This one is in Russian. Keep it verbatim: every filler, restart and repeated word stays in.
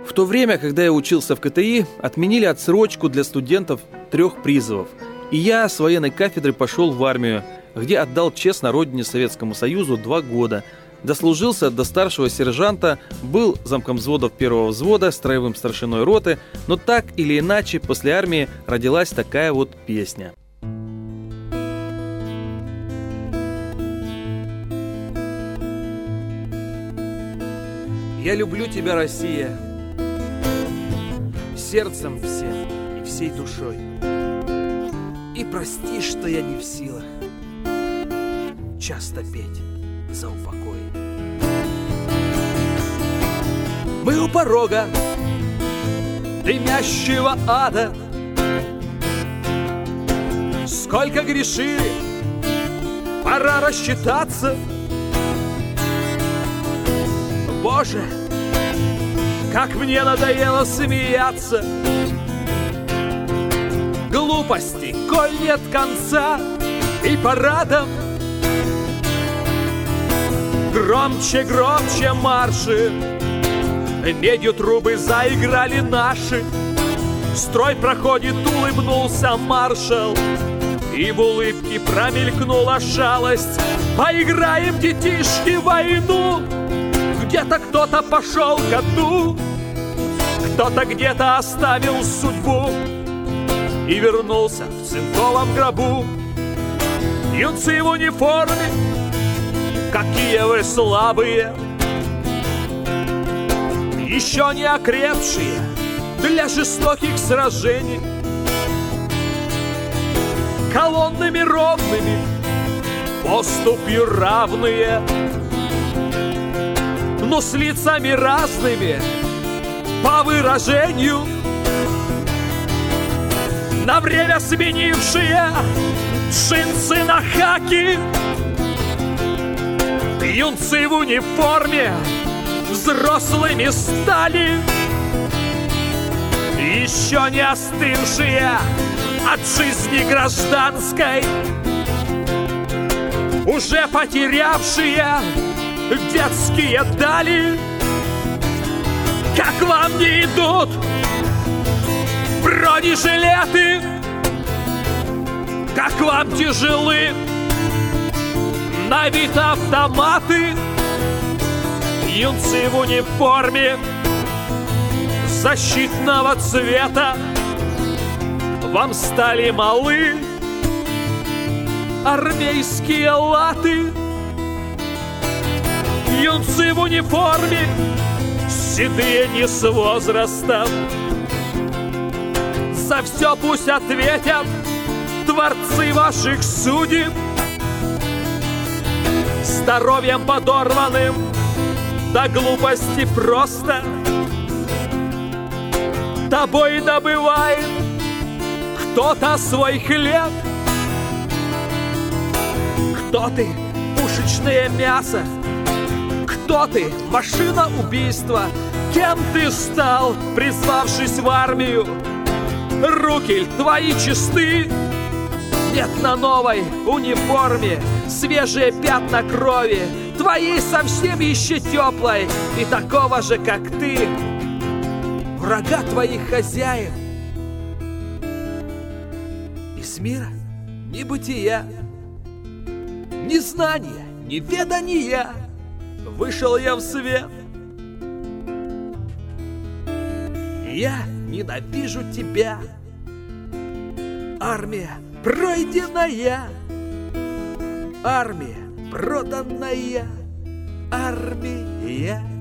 В то время, когда я учился в ка тэ и, отменили отсрочку для студентов трех призовов. И я с военной кафедры пошел в армию, где отдал честь на родине Советскому Союзу два года. Дослужился до старшего сержанта, был замкомвзводов первого взвода, строевым старшиной роты, но так или иначе после армии родилась такая вот песня. Я люблю тебя, Россия, сердцем всем и всей душой. И прости, что я не в силах часто петь за упокой. Мы у порога дымящего ада. Сколько грешили, пора рассчитаться. Боже, как мне надоело смеяться. Глупости, коль нет конца, и парадом громче, громче марши. Медью трубы заиграли наши. Строй проходит, улыбнулся маршал, и в улыбке промелькнула шалость. Поиграем, детишки, в войну. Где-то кто-то пошел ко дну, кто-то где-то оставил судьбу и вернулся в цинковом гробу. Юнцы в униформе, какие вы слабые, еще не окрепшие для жестоких сражений. Колоннами ровными, поступью равные, но с лицами разными по выражению, на время сменившие джинсы на хаки. Юнцы в униформе взрослыми стали, еще не остывшие от жизни гражданской, уже потерявшие детские дали. Как вам не идут бронежилеты, как вам тяжелы на вид автоматы. Юнцы в униформе защитного цвета, вам стали малы армейские латы. Юнцы в униформе, седые не с возрастом, за все пусть ответят творцы ваших судеб. Здоровьем подорванным до глупости просто тобой добывает кто-то свой хлеб. Кто ты? Пушечное мясо. Кто ты? Машина убийства. Кем ты стал, призвавшись в армию? Руки твои чисты. Нет на новой униформе свежие пятна крови, твоей совсем еще теплой и такого же, как ты, врага твоих хозяев. Из мира небытия, незнания, неведания вышел я в свет. Я ненавижу тебя, армия пройденная, армия проданная, армия.